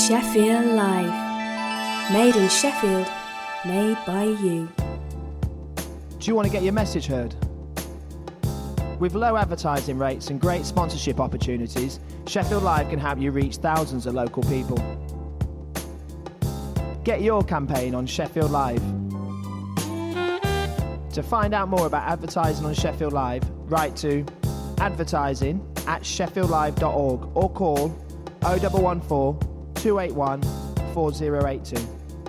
Sheffield Live. Made in Sheffield, made by you. Do you want to get your message heard? With low advertising rates and great sponsorship opportunities, Sheffield Live can help you reach thousands of local people. Get your campaign on Sheffield Live. To find out more about advertising on Sheffield Live, write to advertising@sheffieldlive.org or call 0114 281 4082.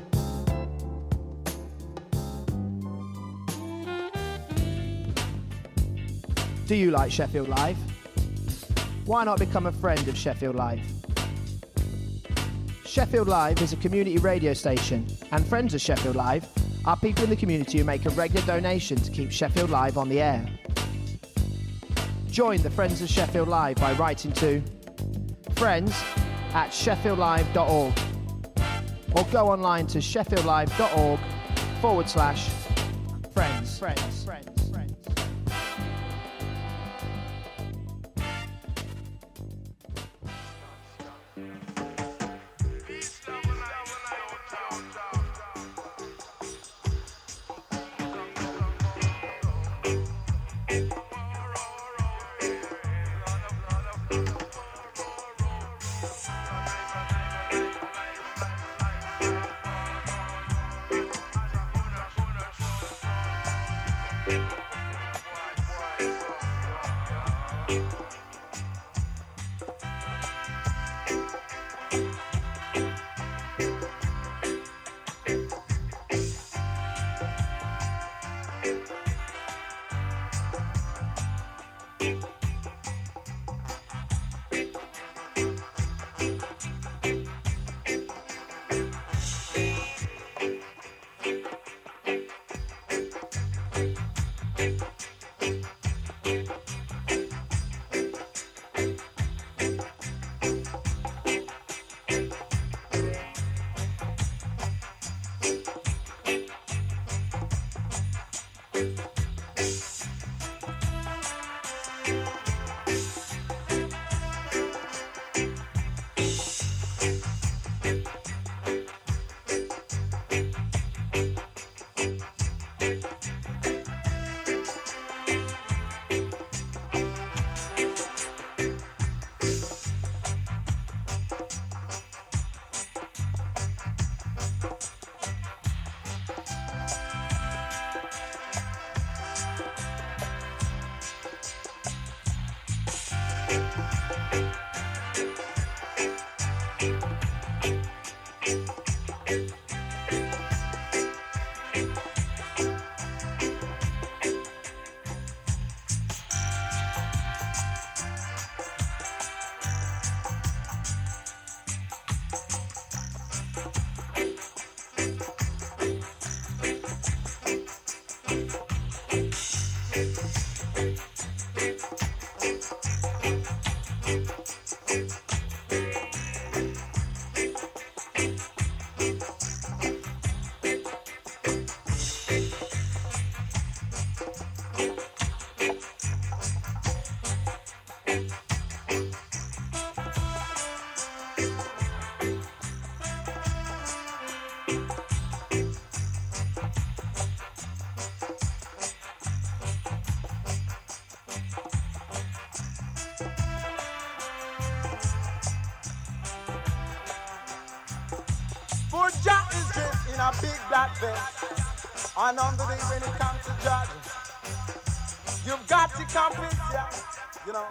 Do you like Sheffield Live? Why not become a friend of Sheffield Live? Sheffield Live is a community radio station, and friends of Sheffield Live are people in the community who make a regular donation to keep Sheffield Live on the air. Join the Friends of Sheffield Live by writing to friends@sheffieldlive.org or go online to sheffieldlive.org/friends. And on the day when it comes to judge, you've got to convince, yeah, you know.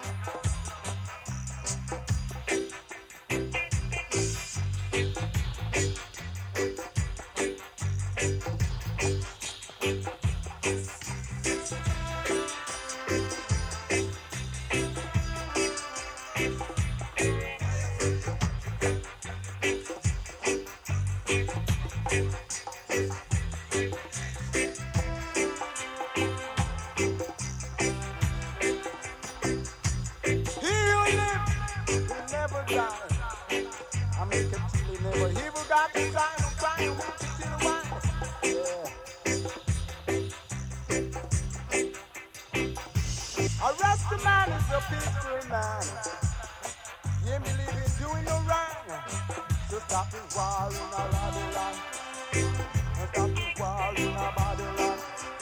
Arrest the man is a peaceful man. Yeah, me living doing no wrong. Just Stop the war in a Babylon. Stop the war in a Babylon.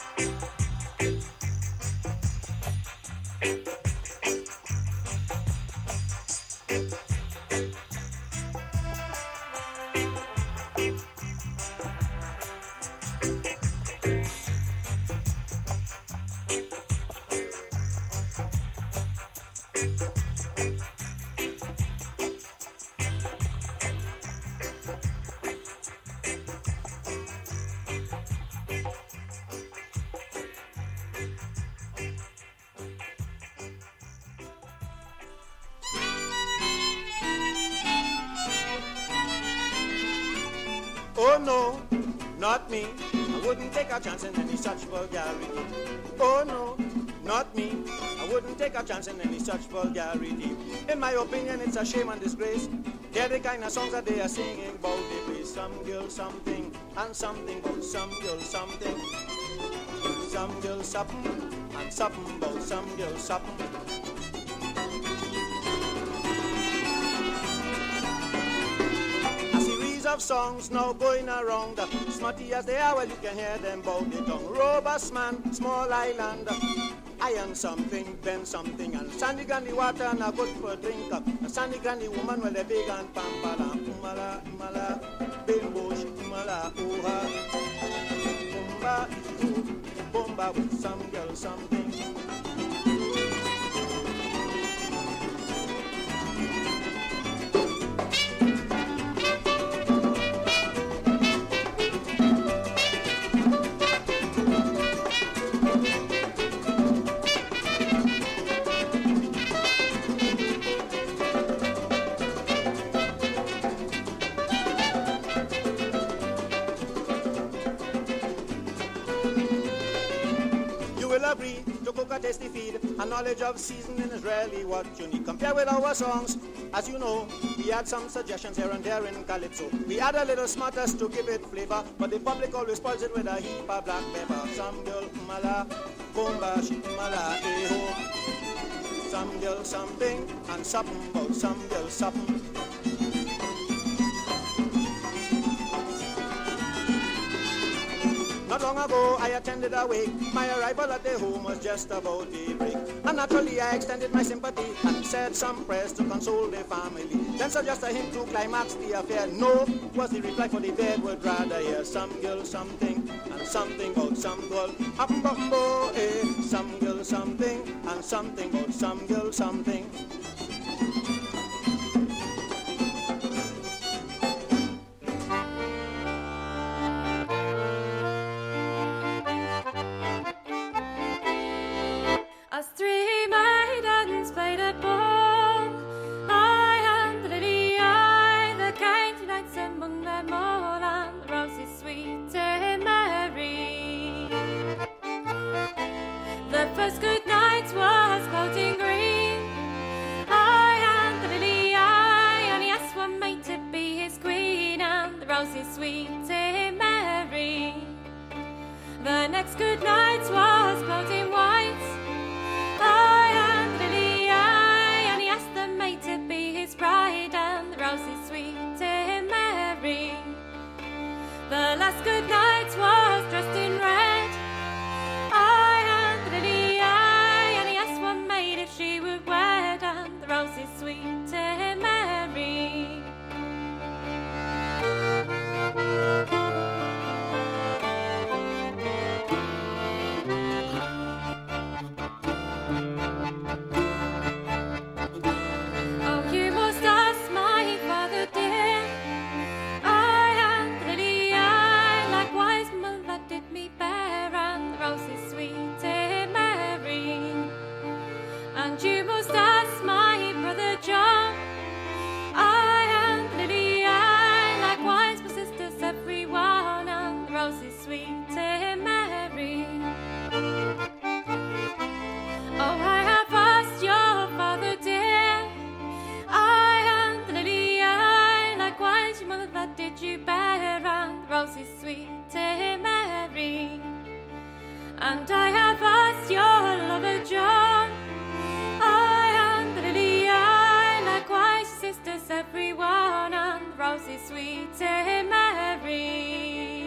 Oh no, not me. I wouldn't take a chance in any such vulgarity. Oh no, not me. I wouldn't take a chance in any such vulgarity. In my opinion, it's a shame and disgrace. They're the kind of songs that they are singing about. They play some girl something and something about some girl something. Some girl something and something about some girl something. Of songs now going around, smutty as they are, well you can hear them bout the tongue. Robust man, small island, iron something, then something, and sandy granny water and a good for a drink. A sandy granny woman, well they big and pampala, umala, umala, bimbo, umala, ooha, bumba, bumba with some girl something. Tasty feed, a knowledge of seasoning is really what you need. Compare with our songs, as you know, we add some suggestions here and there in Calypso. We add a little smartest to give it flavor, but the public always spoils it with a heap of black pepper. Some girl mala, bomba, she mala, eh-ho. Some girl something, and something about some girl something. Not long ago, I attended a wake. My arrival at the home was just about daybreak. And naturally, I extended my sympathy and said some prayers to console the family. Then suggested him to climax the affair. No, was the reply, for the dead would rather hear some girl something and something about some girl. Up-bumbo, eh, some girl something and something about some girl something. And I have asked your lover John, I and the lily, I likewise sisters everyone, and the roses sweet and merry.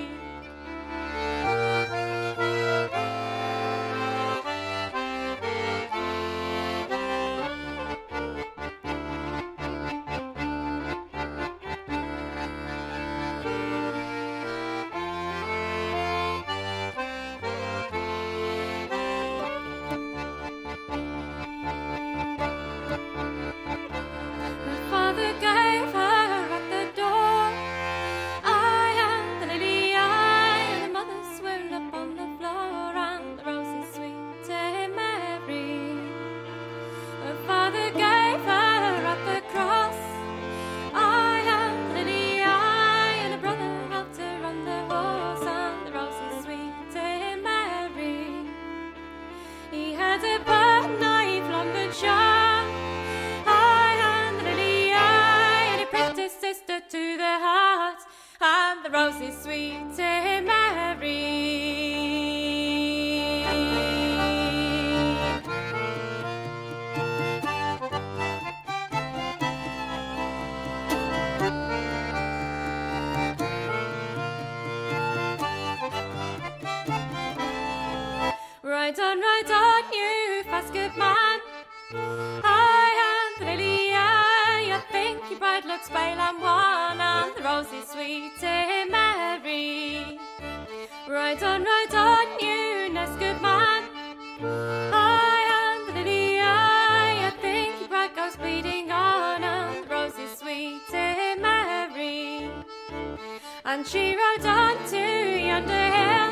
Ride on, you fast good man. I am the lily eye. I think your bride looks pale and wan, and the rose is sweet and merry. Ride on, you nice good man. I am the lily eye. I think your bride goes bleeding on, and the rose is sweet and merry. And she rode on to yonder hill.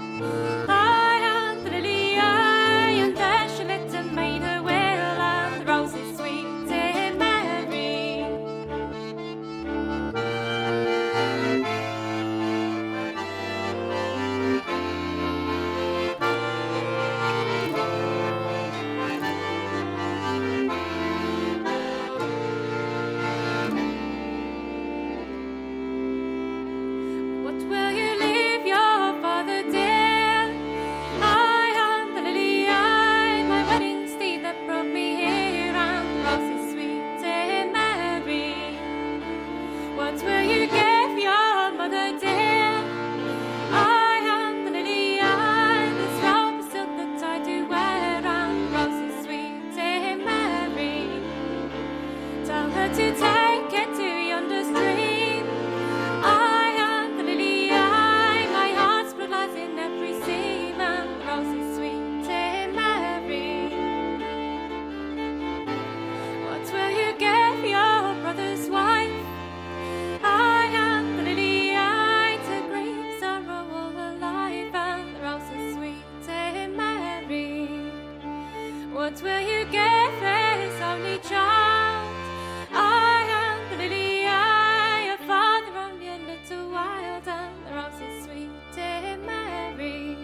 What will you give his only child? I am the lily eye, a father only a little wild, and the rose is sweet and merry.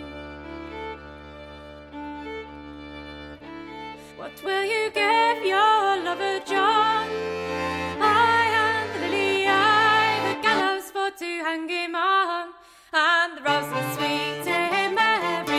What will you give your lover John? I am the lily eye, the gallows for to hang him on, and the rose is sweet and merry.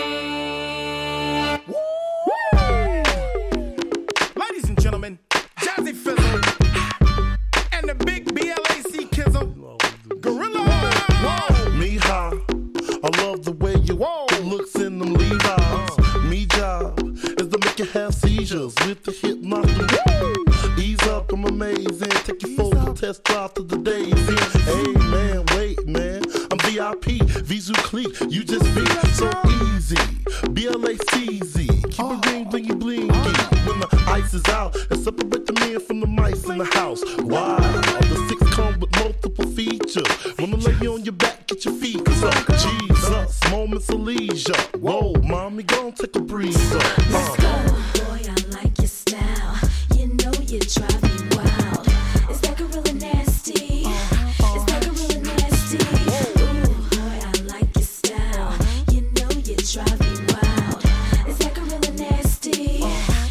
Gentlemen, Jazzy Fizzle and the big BLAC Kizzle Gorilla. Mija, I love the way you looks in them Levi's. Me job is to make you have seizures with the hip knocking. Ease up, I'm amazing. Take you for a test drive to the days in. Hey man, wait man, I'm VIP, Visu clique, you just be so easy. BLACZ, keep it ring, blingy blingy. When the ice is out, and separate the men from the mice in the house. Wow, the six come with multiple features. Wanna lay you on your back, get your feet up. Jesus, moments of leisure. Whoa, mommy, gon' take a breather. Let's go, boy, I like your style. You know you drive me wild. Is that gorilla nasty? Is that gorilla nasty? Ooh, boy, I like your style. You know you drive me wild. Is that gorilla nasty?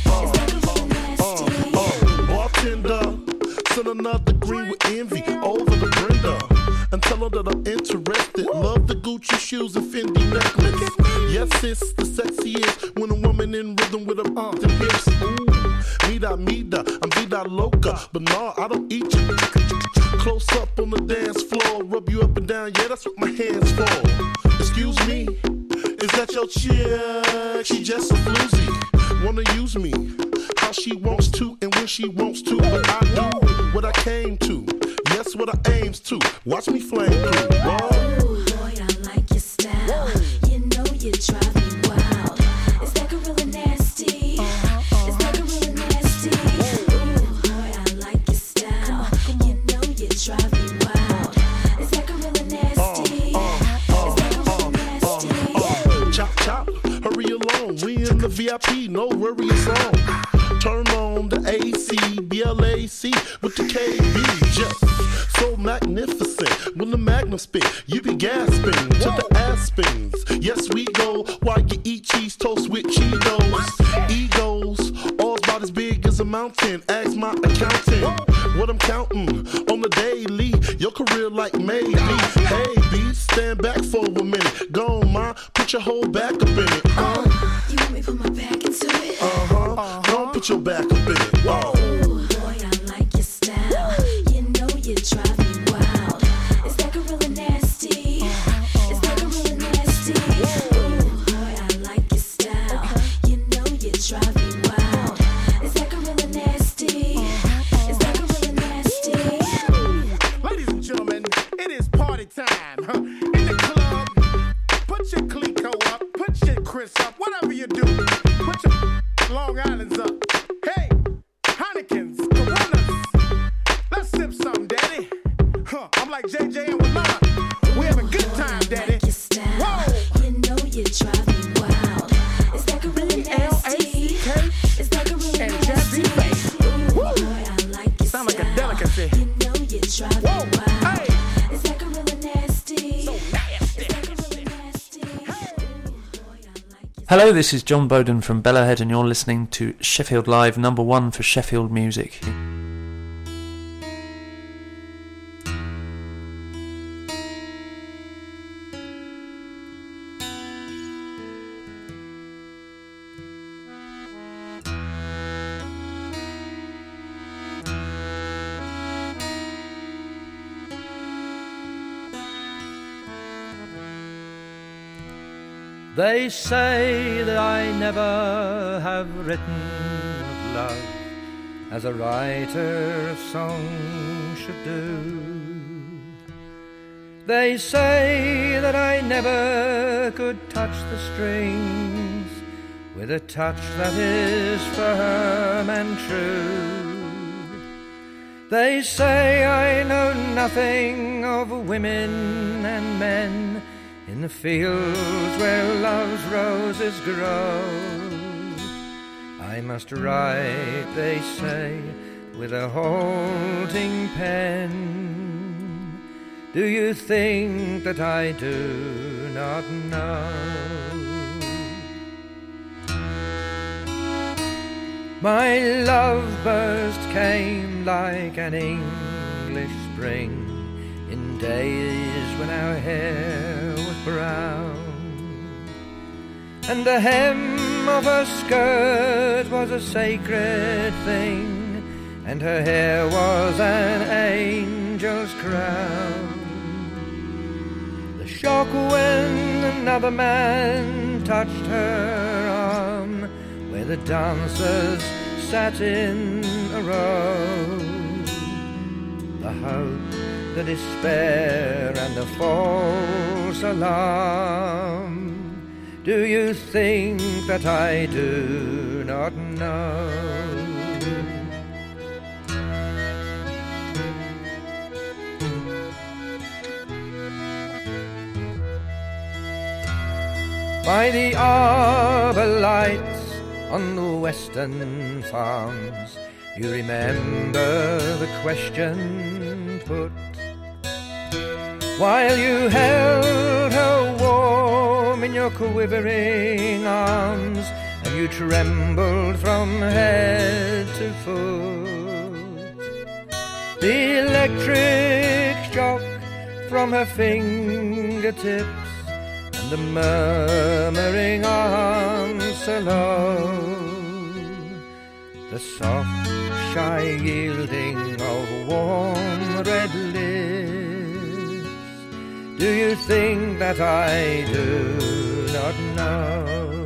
Bartender, send another green with envy over the Brenda. And tell her that I'm interested. Love the Gucci shoes and Fendi necklace. Yes, it's the sexiest when a woman in rhythm with her arms and hips. Ooh, mida, I'm vida loca. But no, I don't eat you. Close up on the dance floor, rub you up and down, yeah, that's what my hands for. Excuse me, is that your chick? She just a floozy, wanna use me how she wants to and when she wants to. But I do what I came to, yes, what I aims to. Watch me flame through. Ooh, boy, I like your style. You know you drive me wild. Is that gorilla nasty? Is that gorilla nasty? Ooh, boy, I like your style. You know you drive me wild. Is that gorilla nasty? Is that gorilla nasty? Chop, chop, hurry along. We in the VIP, no worries on. Turn on the AC, BLAC with the KB. Just so magnificent. When the magnum spit, you be gasping to the aspens. Yes, we go while you eat cheese toast with Cheetos. Egos, all about as big as a mountain. Ask my accountant what I'm counting on the daily. Your career like maybe. Hey, B, stand back for a minute. Go on, ma, put your whole back up in it. You want me to put my back into it? Don't put your back up in it. Whoa. Ooh, boy, I like your style. You know you drive me wild. Is that gorilla nasty? Is that gorilla nasty? Ooh, boy, I like your style. You know you drive me wild. Is that gorilla nasty? Is that gorilla nasty? Ladies and gentlemen, it is party time. In the club, put your Clico up, put your Chris up, whatever you do. Put your Long Island's up. Hey, Heineken's, Coronas. Let's sip some, daddy. I'm like JJ and Wallah. We have a good time, daddy. Like your style. Whoa. You know you drive me wild. Is that gorilla nasty? Is that gorilla and nasty? Jazzy Face. Ooh, Woo. boy, I like your Sound like a style. delicacy. You know you drive me Whoa. wild. Hey. Is that gorilla nasty? So nasty. Is that gorilla nasty? Ooh, boy, I like your Hello, this is John Bowden from Bellowhead, and you're listening to Sheffield Live, number 1 for Sheffield music. They say that I never have written of love as a writer of song should do. They say that I never could touch the strings with a touch that is firm and true. They say I know nothing of women and men in the fields where love's roses grow. I must write, they say, with a halting pen. Do you think that I do not know? My love burst came like an English spring in days when our hair was brown, and the hem of her skirt was a sacred thing, and her hair was an angel's crown. The shock when another man touched her arm, where the dancers sat in a row. The hope, the despair and the false alarm. Do you think that I do not know? By the arbor lights on the western farms, you remember the question put, while you held her warm in your quivering arms, and you trembled from head to foot. The electric shock from her fingertips, and the murmuring answer low, the soft shy yielding of warm red lips. Do you think that I do not know?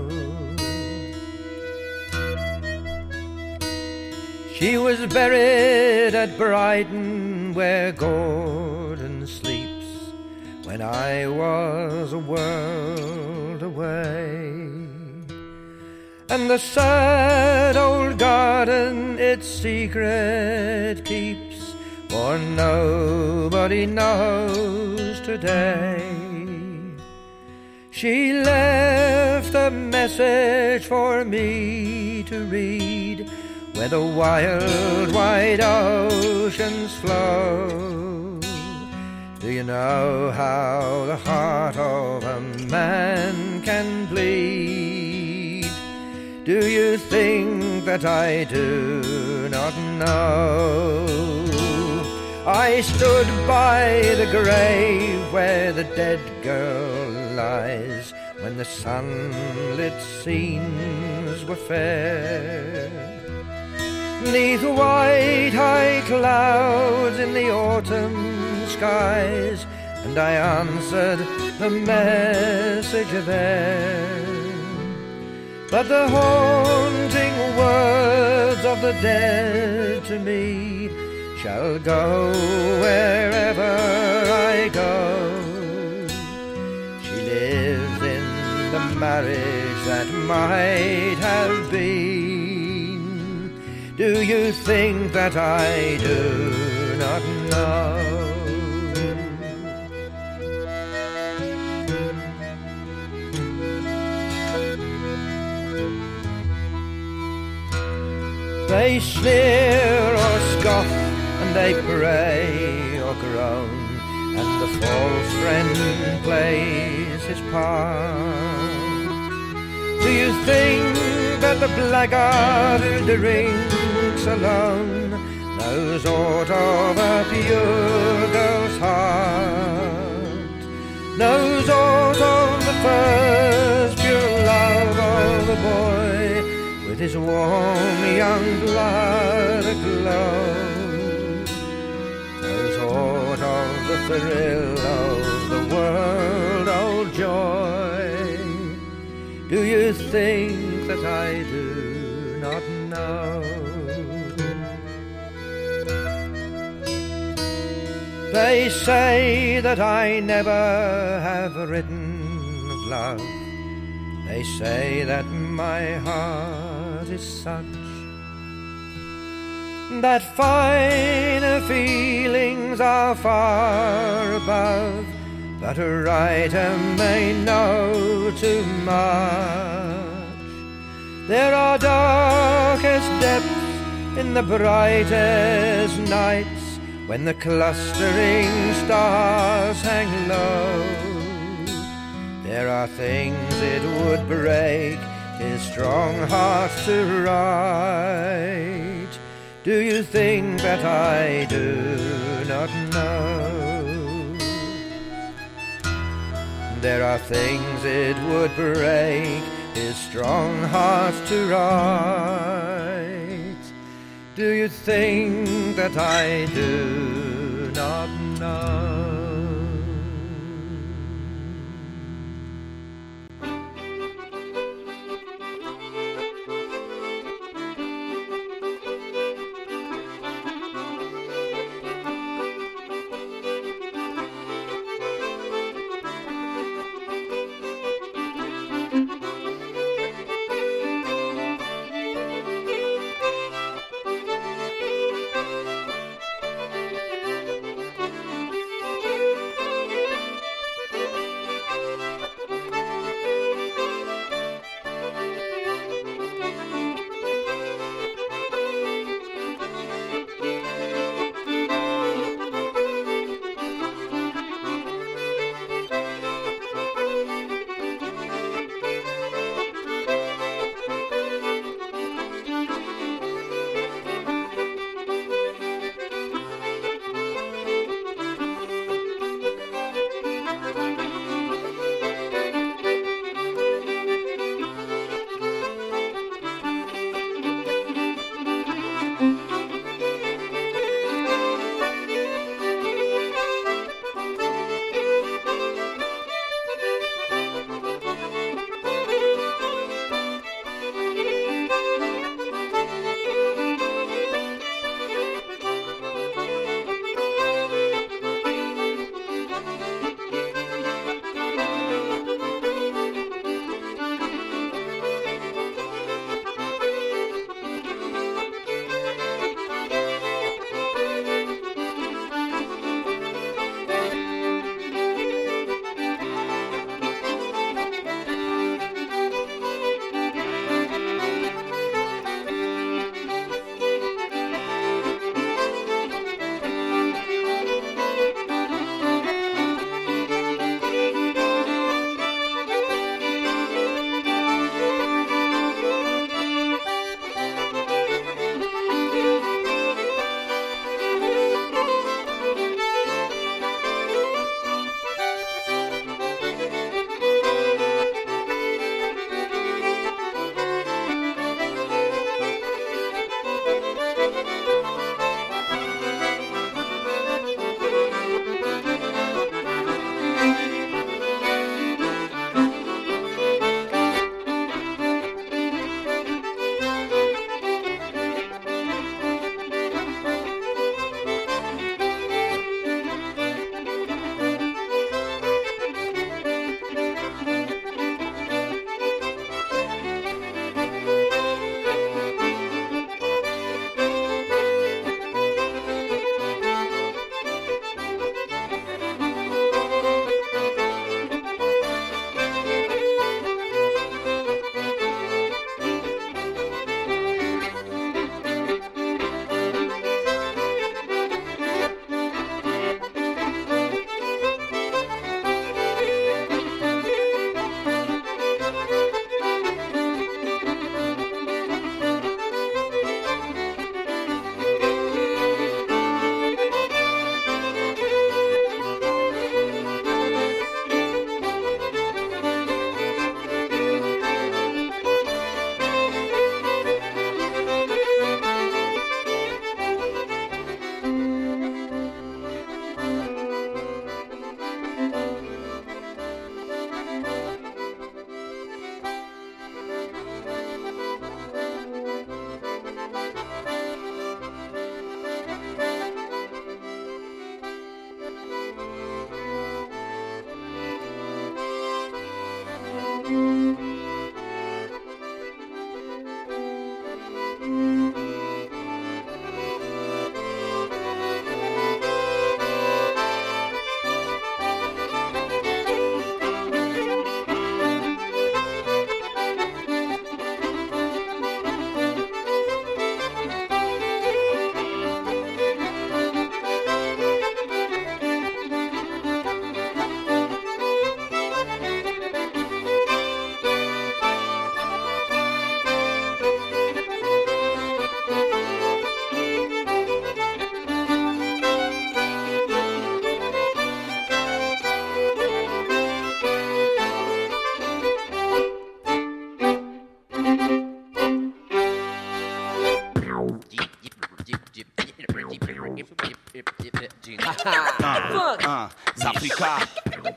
She was buried at Brighton where Gordon sleeps, when I was a world away. And the sad old garden its secret keeps, for nobody knows today. She left a message for me to read, where the wild, wide oceans flow. Do you know how the heart of a man can bleed? Do you think that I do not know? I stood by the grave where the dead girl lies, when the sunlit scenes were fair. 'Neath white high clouds in the autumn skies, and I answered the message there. But the haunting words of the dead to me shall go wherever I go. She lives in the marriage that might have been. Do you think that I do not know? They sneer or scoff, and they pray or groan, and the false friend plays his part. Do you think that the blackguard who drinks alone knows aught of a pure girl's heart? Knows aught of the first pure love of the boy, with his warm young blood aglow? Knows aught of the thrill of the world-old joy? Do you think that I do not know? They say that I never have written of love. They say that my heart is such that finer feelings are far above, but a writer may know too much. There are darkest depths in the brightest nights, when the clustering stars hang low. There are things it would break his strong heart to write. Do you think that I do not know? There are things it would break his strong heart to write. Do you think that I do not know? Zafrica,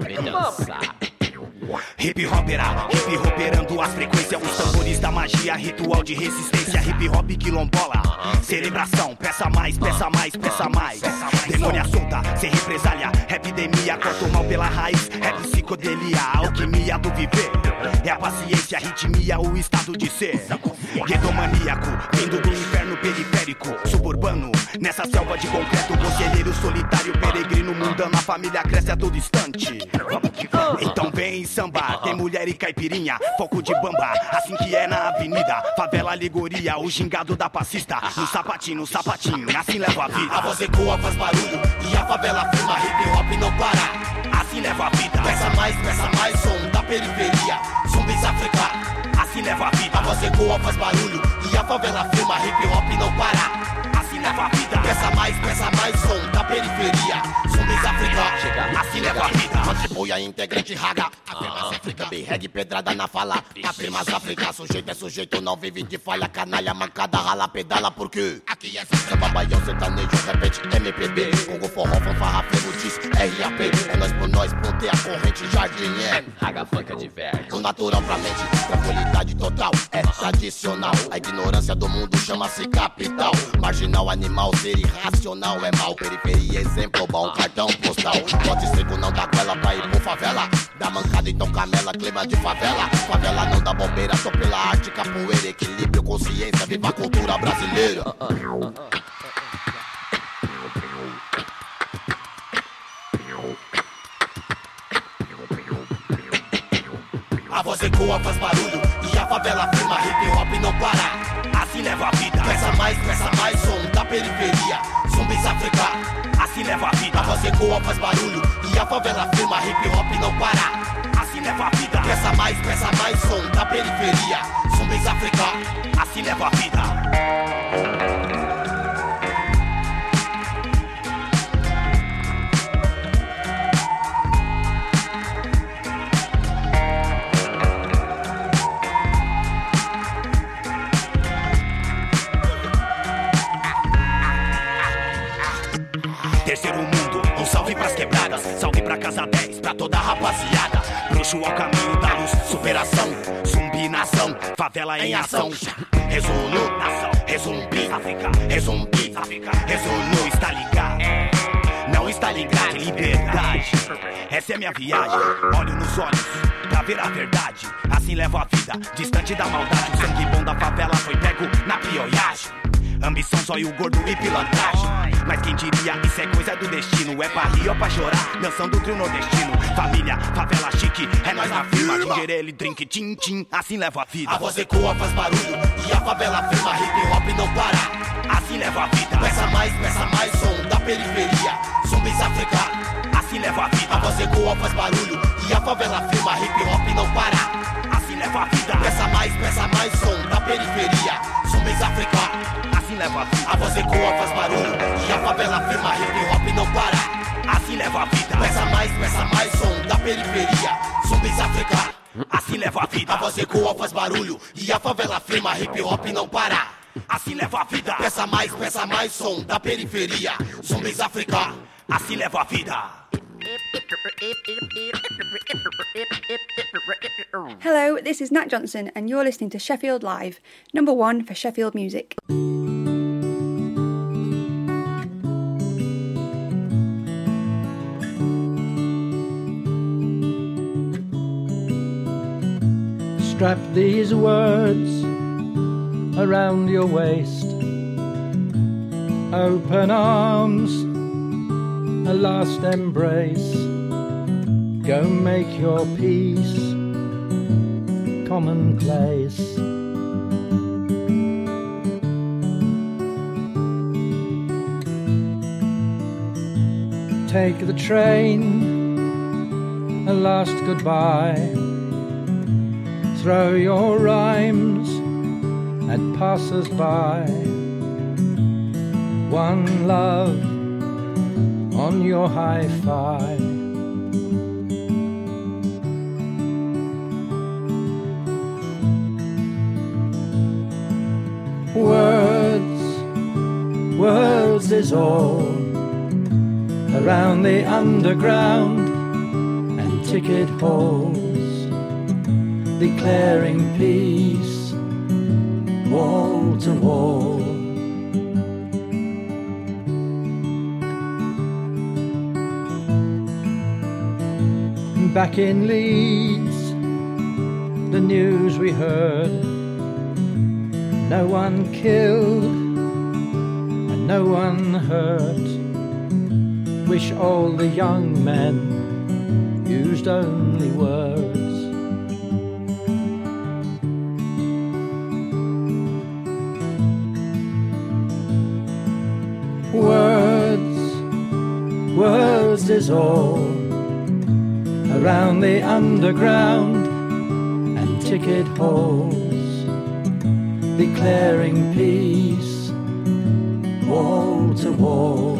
hip hoperando as frequências, os tambores da magia, ritual de resistência, hip hop quilombola, celebração, peça mais, peça mais, peça mais, demônia solta, sem represália, epidemia, corta o mal pela raiz, é psicodelia, alquimia do viver, é a paciência, a ritmia, o estado de ser, guetomaníaco, vindo do inferno periférico, suburbano, nessa selva de concreto, conselheiro solitário, peregrino mundano, a família cresce a todo instante. Então vem sambar, tem mulher e caipirinha, foco de bamba, assim que é na avenida, favela alegoria, o gingado da passista, no sapatinho, assim leva a vida. A voz ecoa, faz barulho, e a favela firma, hip hop não para, assim leva a vida. Peça mais, som da periferia, zumbis África, assim leva a vida. A voz ecoa, faz barulho, e a favela firma, hip hop não para, assim leva a vida. Peça mais, som da periferia, zumbis África, assim leva a vida. Contribui integrante raga, afirmas África, berregue pedrada na fala, afirmas África, sujeito é sujeito, não vive de falha, canalha, mancada, rala, pedala, porque aqui é samba, baião, sertanejo, repete, MPB, Congo, forró, fanfarra, ferro, diz, RAP, é nós por nós, ponteia, corrente, jardim, é raga, funk, diverte, o natural pra mente, tranquilidade total, é tradicional, a ignorância do mundo chama-se capital, marginal, animal, ser irracional, é mal, periferia, exemplo, bom, cartão postal, pode ser que não dá goela pra ir por favela, dá mancada então camela, clima de favela, favela não dá bobeira, só pela arte, capoeira, equilíbrio, consciência, viva a cultura brasileira. A voz ecoa, faz barulho, e a favela firma, hip hop não para, assim leva a vida. Peça mais, som da periferia, zumbis África, assim leva a vida. A voz ecoa, faz barulho, e a favela firma, hip hop não para, assim leva a vida. Peça mais, som da periferia, zumbis África, assim leva a vida. Terceiro mundo, um salve pras quebradas, salve pra casa 10, pra toda a rapaziada. Bruxo ao caminho da luz, superação, zumbi nação, favela em ação. Resolu, nação, resumbi, África, resumbi, África, resolu, está ligado. Não está ligado, liberdade. Essa é minha viagem, olho nos olhos pra ver a verdade. Assim levo a vida, distante da maldade. O sangue bom da favela foi pego na pioiagem. Ambição, zóio gordo e pilantragem. Mas quem diria, isso é coisa do destino. É pra rir ou pra chorar, dançando o trio nordestino. Família, favela chique, é nós na firma. Gingerele, drink, tim-tim, assim leva a vida. A voz ecoa, faz barulho, e a favela firma, hip hop não para, assim leva a vida. Peça mais, som da periferia, zumbis África, assim leva a vida. A voz ecoa, faz barulho, e a favela firma, hip hop não para, assim leva a vida. Peça mais, som da periferia, zumbis África, assim leva a vida. A voz ecoa, faz barulho, e a favela firma, hip hop não para, assim leva a vida. Peça mais, som da periferia, zumbis África, assim leva a vida. A voz ecoa, faz barulho, e a favela firma, hip hop não para, assim leva a vida. Peça mais, som da periferia, zumbis África, assim leva a vida. Hello, this is Nat Johnson and you're listening to Sheffield Live, number 1 for Sheffield music. Strap these words around your waist. Open arms, a last embrace. Go make your peace commonplace. Take the train, a last goodbye. Throw your rhymes at passers-by. One love on your hi-fi. Words is all around the underground and ticket halls, declaring peace wall to wall. Back in Leeds, the news we heard, no one killed and no one hurt. Wish all the young men used only words. Words is all around the underground and ticket halls, declaring peace wall to wall.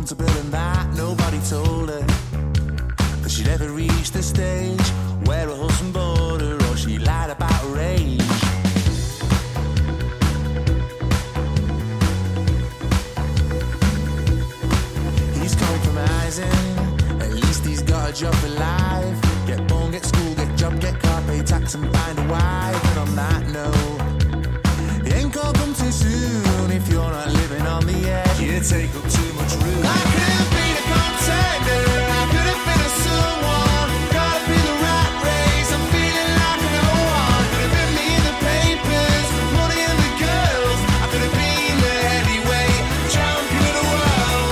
to building that, nobody told her that she'd ever reach the stage where her husband bored her, or she lied about her age. He's compromising, at least he's got a job for life. Get born, get school, get job, get car, pay tax and find a wife. And on that note, it ain't gonna come too soon if you're not living on the edge. You take up too much room. I could have been a contender, I could have been a someone. Gotta be the rat race, I'm feeling like no one. Could have been me in the papers, money and the girls. I could have been the heavyweight champion of the world.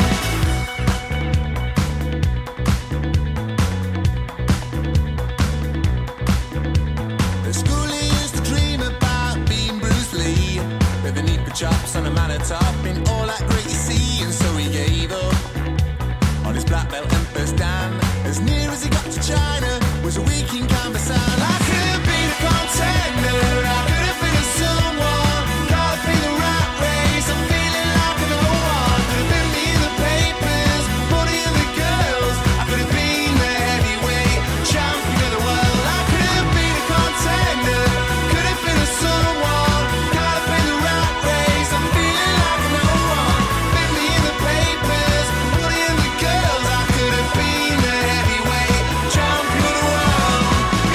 At school he used to dream about being Bruce Lee, with the neat chops and a man at top in all that great you see. And so he gave up on his black belt and first dan. As near as he got to China was a week in Canvasan. I could have been a contender, I could have been a someone. Gotta be the rat race, I'm feeling like no one. Could have been me in the papers, money and the girls. I could have been the heavyweight champion of the world. I could have been a contender, could have been a someone. Gotta be the rat race, I'm feeling like no one. Been me in the papers, money and the girls. I could have been the heavyweight champion of the world.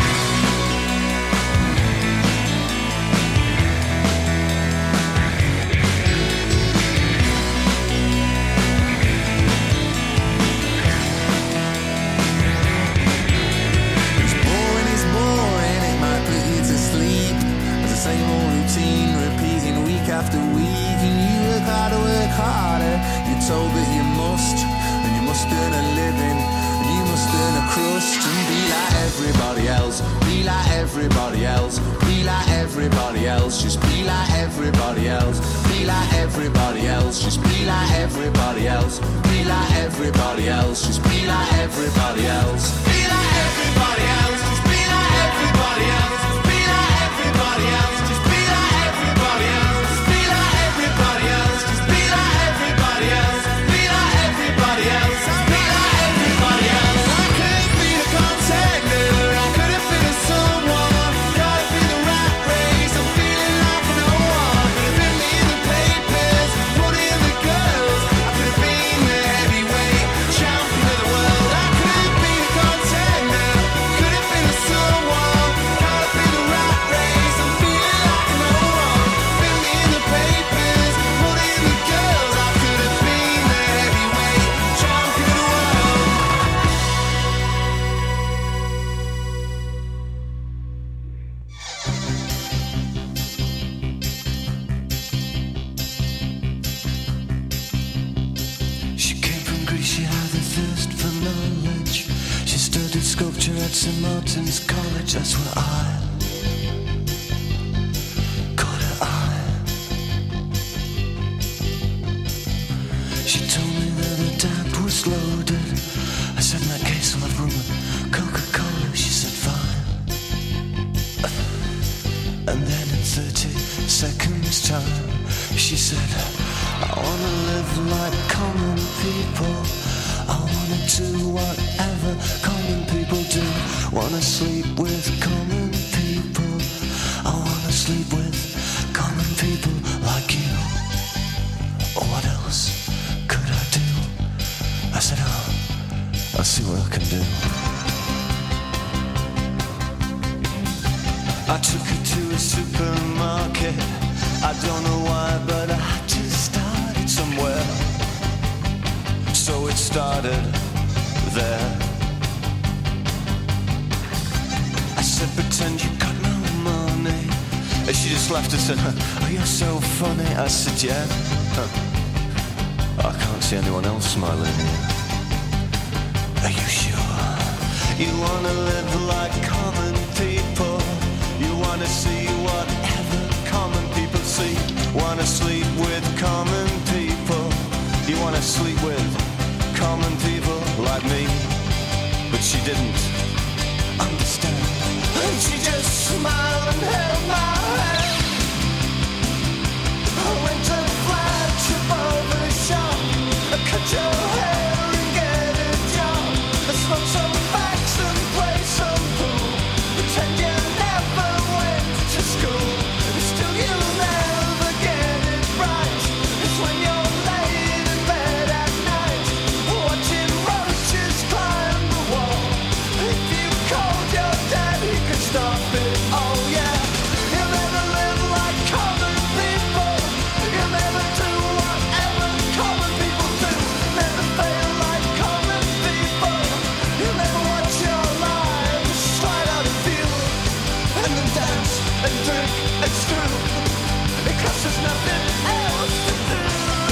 It's boring, it might put you to sleep. It's the same old routine, repeating week after week. And you work harder, you're told that you must. And you must earn a living, and you must earn a crust. And be like everybody else, be like everybody else, be like everybody else. Just be like everybody else, be like everybody else. Just be like everybody else, be like everybody else. Just be like everybody else, be like everybody else. Just be like everybody else, just be like everybody else. Just be like everybody else, just be like everybody else. Just be like everybody else, be like everybody else. Just be like everybody else. I could have been a contender, I could have been a someone. Gotta be the rat race, I'm feeling like no one. Could have been me in the papers, money and the girls. I could have been the heavyweight champion of the world. I could have been a contender, could have been a someone. Gotta be the rat race, I'm feeling like no one. Been me in the papers, money and the girls. I could have been the heavyweight champion of the world. She came from Greece, she had a thirst for knowledge. She studied sculpture at St. Martin's College. That's where I caught her eye. She told me that her dad was loaded. I said, in that case I'll have rum and Coca-Cola. She said, fine. And then in 30 seconds time, she said, I wanna live like common people. I wanna do whatever common people do. Wanna sleep with common people. I wanna sleep with common people like you. What else could I do? I said, oh, I'll see what I can do. I took her to a supermarket. I don't know why, but I had to start it somewhere. So it started there. I said, pretend you got no money. And she just laughed and said, oh, you're so funny. I said, yeah. I can't see anyone else smiling here. Are you sure? You wanna live like common people. You wanna see whatever common people see. Wanna sleep with common people. You wanna sleep with common people like me. But she didn't understand. And she just smiled and held my hand. I went to the flagship of the shop. I cut your hair. stupid, oh yeah. You never live like common people. You never do whatever common people do. Never fail like common people. You never watch your lives slide out of view. And then dance and drink and screw. Because there's nothing else to do.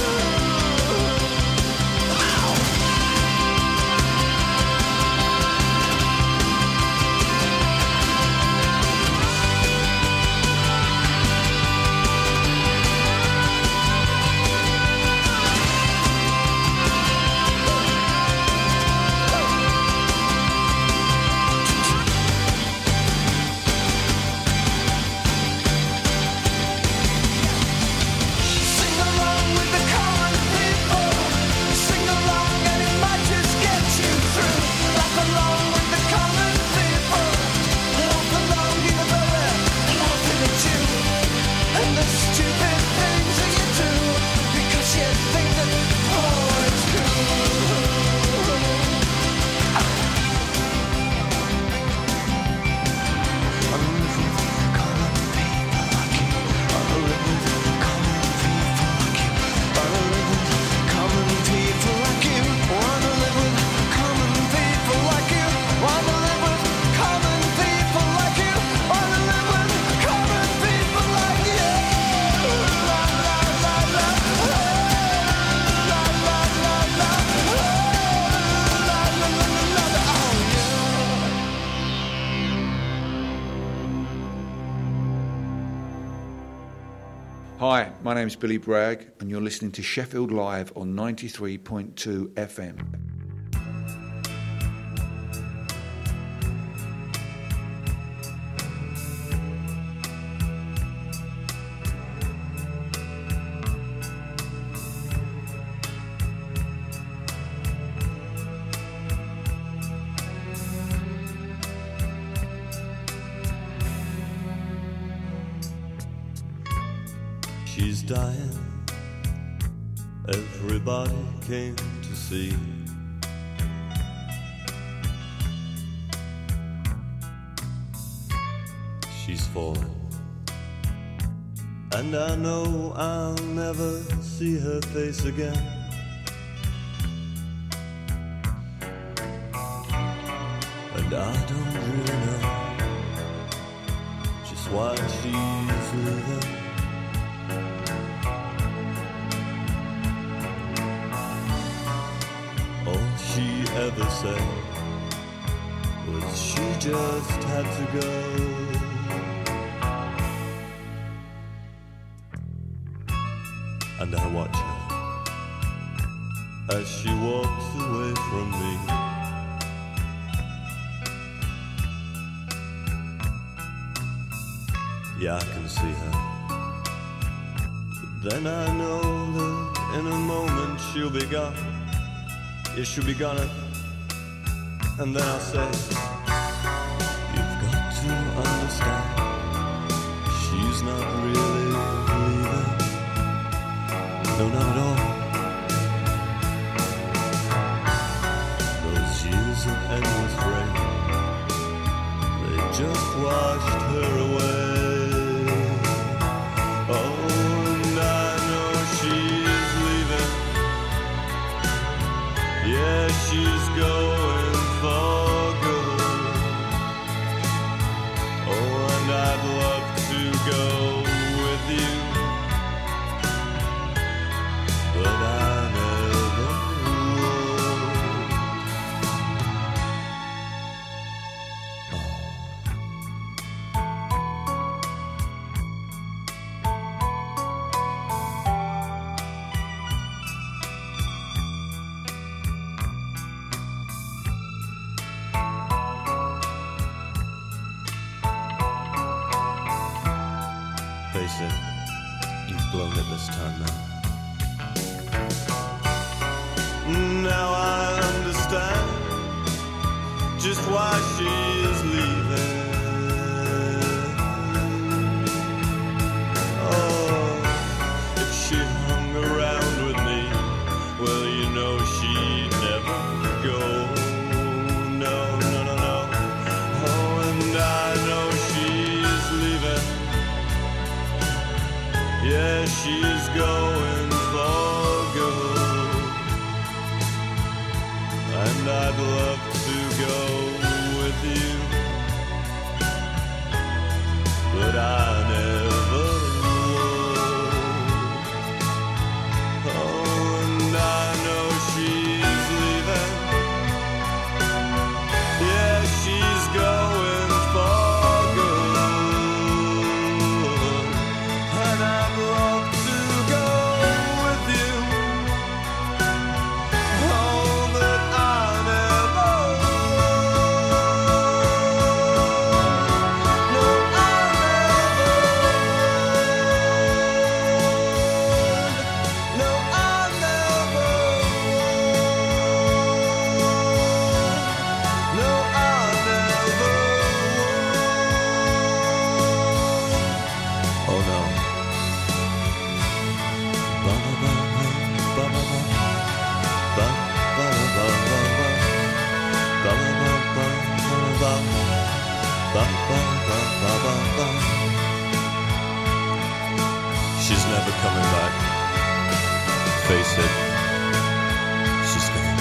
Hi, my name's Billy Bragg, and you're listening to Sheffield Live on 93.2 FM. She's dying, everybody came to see. She's fallen, and I know I'll never see her face again. And I don't really know just why she's leaving. All she ever said was she just had to go. And I watch her as she walks away from me. Yeah, I can see her, but then I know that in a moment she'll be gone. Yeah, she'll be gone, and then I'll say, you've got to understand, she's not really leaving. No, not at all. Those years of endless rain, they just washed her away. Oh, and I know she's leaving. Yeah, she's going for good. Oh, and I'd love to go with you, but I never would. Face it, you've blown it this time, man. Now I understand just why she's leaving. Oh, if she hung around with me, well, you know she'd never go. No, no, no, no. Oh, and I know she Yeah, she's going for good, and I'd love to go with you, but I never would. Oh, and I know she's leaving. Yeah, she's going for good, and I'd love to go with you. Oh, but I never would. No, I never would. No, I never would. No, I never would. Oh no. Ba ba ba ba ba ba ba ba ba ba ba ba ba ba ba ba ba. She's never coming back. Face it, she's gone.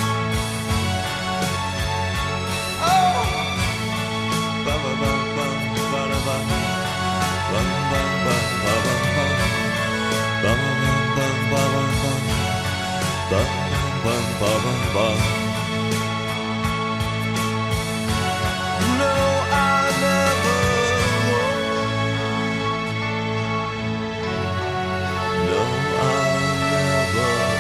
Oh! Ba ba ba ba ba ba ba ba ba ba ba ba ba ba ba ba ba ba. No, I never would. No, I never would.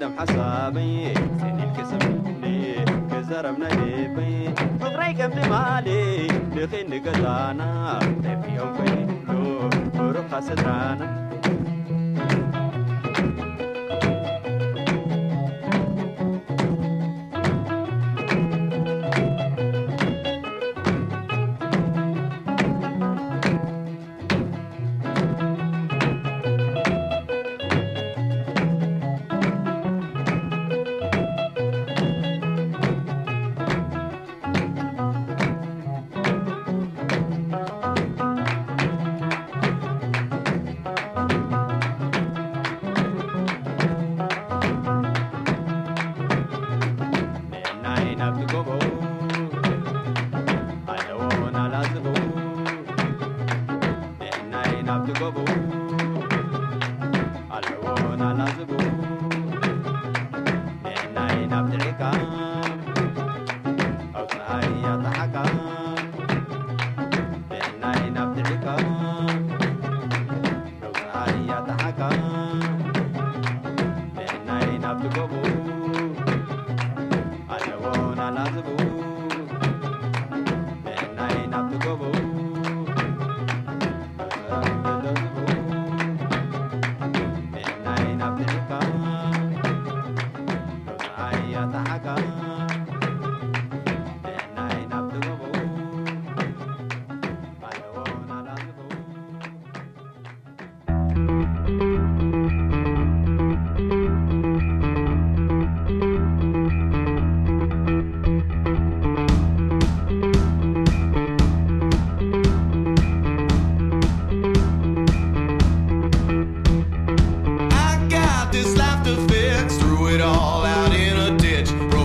قدم حسابي سني الكسبني كزرم نجيبي فقري كم تمالي دخين قزانا في يوم كيلو بروح صدرانا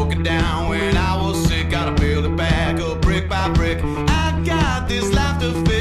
Brick by brick, I got this laughter fit.